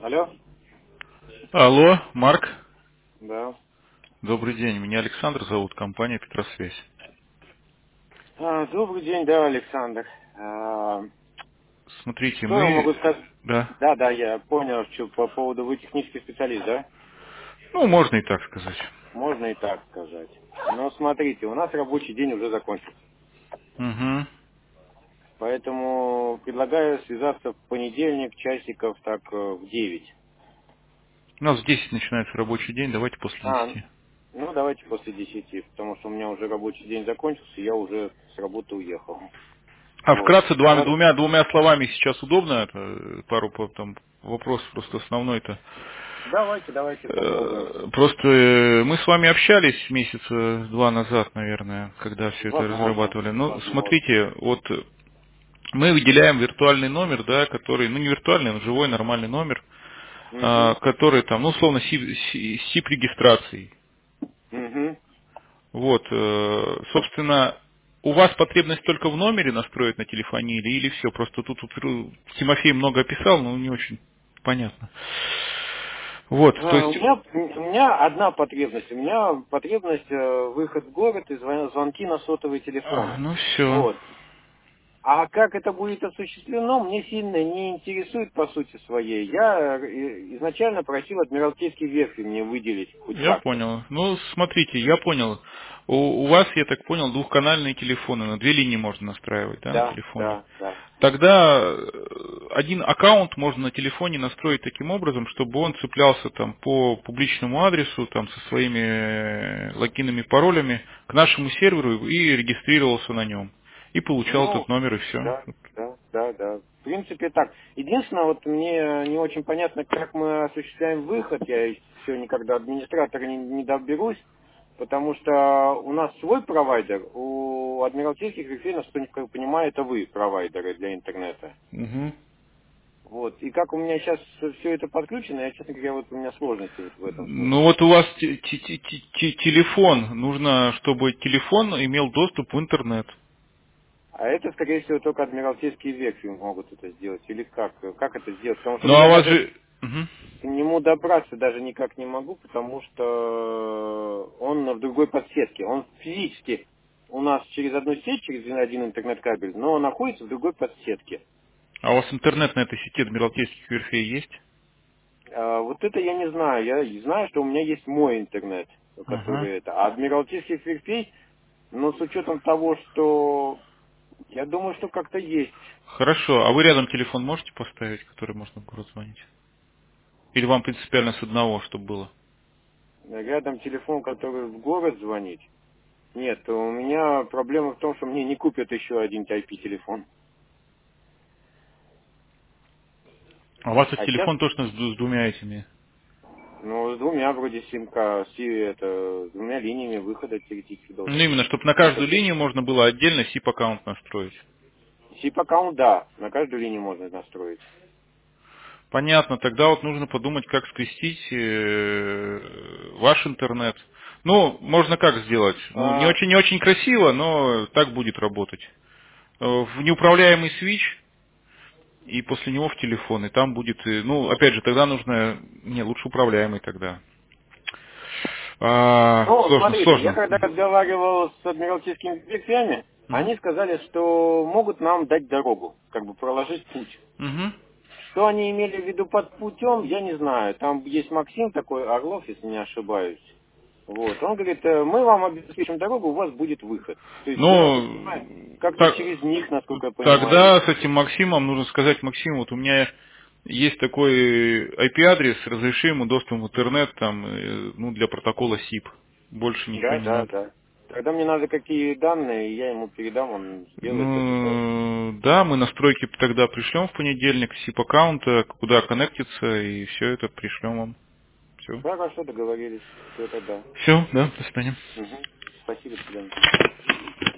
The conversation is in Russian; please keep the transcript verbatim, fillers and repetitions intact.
Алло? Алло, Марк. Да. Добрый день. Меня Александр зовут, компания Петросвязь. А, добрый день, да, Александр. А, Смотрите, что я могу мы... сказать? Да. Да, да, я понял, что по поводу вы технический специалист, да? Ну, можно и так сказать. Можно и так сказать. Но смотрите, у нас рабочий день уже закончился. Угу. Поэтому предлагаю связаться в понедельник, часиков так э, в девять. У нас в десять начинается рабочий день, давайте после А, десяти. ну давайте после десяти, потому что у меня уже рабочий день закончился, я уже с работы уехал. А Вот. вкратце двумя, Хор- двумя, двумя словами сейчас удобно? Это пару по- там, вопросов просто основной-то. Давайте, давайте попробуем. Э, Просто э, мы с вами общались месяца два назад, наверное, когда все это Возможно, разрабатывали. Ну, возможно. смотрите, вот мы выделяем виртуальный номер, да, который, ну не виртуальный, но живой нормальный номер, а, Угу, который там, ну, условно, сип регистрацией. угу. Вот, э, собственно, у вас потребность только в номере настроить на телефоне или, или все? Просто тут, тут Тимофей много описал, но не очень понятно. Вот, то А, У есть, меня, у меня одна потребность. У меня потребность э, выход в город и звон- звонки на сотовые а, телефоны. ну все. Вот. А как это будет осуществлено, мне сильно не интересует по сути своей. Я э, изначально просил Адмиралтейский верфи мне выделить хоть Я как-то. понял. Ну, смотрите, я понял. У, у вас, я так понял, двухканальные телефоны, на две линии можно настраивать, да, на Да, телефоне. да, да. Тогда э, один аккаунт можно на телефоне настроить таким образом, чтобы он цеплялся там по публичному адресу, там со своими э, логинами, паролями к нашему серверу и регистрировался на нем. И получал Ну, этот номер и все. да, да, да, да. В принципе, так. Единственное, вот мне не очень понятно, как мы осуществляем выход. Я все никогда администратора не, не доберусь, потому что у нас свой провайдер, у адмиралтейских верфей, насколько я понимаю, это вы провайдеры для интернета. Вот. И как у меня сейчас все это подключено, я, честно говоря, вот у меня сложности вот в этом Ну смысле. вот у вас те- те- те- те- телефон, нужно, чтобы телефон имел доступ в интернет. А это, скорее всего, только адмиралтейские верфи могут это сделать. Или как? Как это сделать? Потому что Ну а я у вас даже же... Мгм. к нему добраться даже никак не могу, потому что он в другой подсетке. Он физически у нас через одну сеть, через один интернет-кабель, но он находится в другой подсетке. А у вас интернет на этой сети Адмиралтейских верфей есть? А, вот это я не знаю. Я знаю, что у меня есть мой интернет, Ага. который это. А адмиралтейских верфей, ну, с учетом того, что я думаю, что как-то есть. Хорошо. А вы рядом телефон можете поставить, который можно в город звонить? Или вам принципиально с одного, чтобы было? Рядом телефон, который в город звонит. Нет, у меня проблема в том, что мне не купят еще один ай пи-телефон. А у вас этот А сейчас телефон точно с, ду- с двумя этими? ну, с двумя вроде симка, си, это, с двумя линиями выхода теоретически Ну должен быть. именно, чтобы на Выход каждую есть. линию можно было отдельно сип-аккаунт настроить. Сип-аккаунт, да, на каждую линию можно настроить. Понятно, тогда вот нужно подумать, как скрестить э, ваш интернет. Ну, можно как сделать? Ну, не А, очень, не очень красиво, но так будет работать. Э, В неуправляемый свич и после него в телефон, и там будет, э, ну, опять же, тогда нужно, не, лучше управляемый тогда. А, ну, сложно, смотрите, я сложно. когда разговаривал с адмиралтейскими верфями, Мгм. они сказали, что могут нам дать дорогу, как бы проложить путь. Мгм. Что они имели в виду под путем, я не знаю. Там есть Максим такой, Орлов, если не ошибаюсь. Вот. Он говорит, э, мы вам обеспечим дорогу, у вас будет выход. То есть, я так понимаю, Ну, как-то так, через них, насколько я понимаю, тогда с выход. этим Максимом нужно сказать: Максим, вот у меня есть такой ай пи-адрес, разреши ему доступ в интернет там, э, ну, для протокола сип. Больше ничего Да, не да, надо. да. Тогда мне надо какие данные, я ему передам, он сделает это. Да. Ну, да, мы настройки тогда пришлем в понедельник, сип аккаунта, куда коннектиться, и все это пришлем вам. Все. Хорошо, договорились. Все тогда. Все, да, до свидания. Угу. Спасибо, до свидания.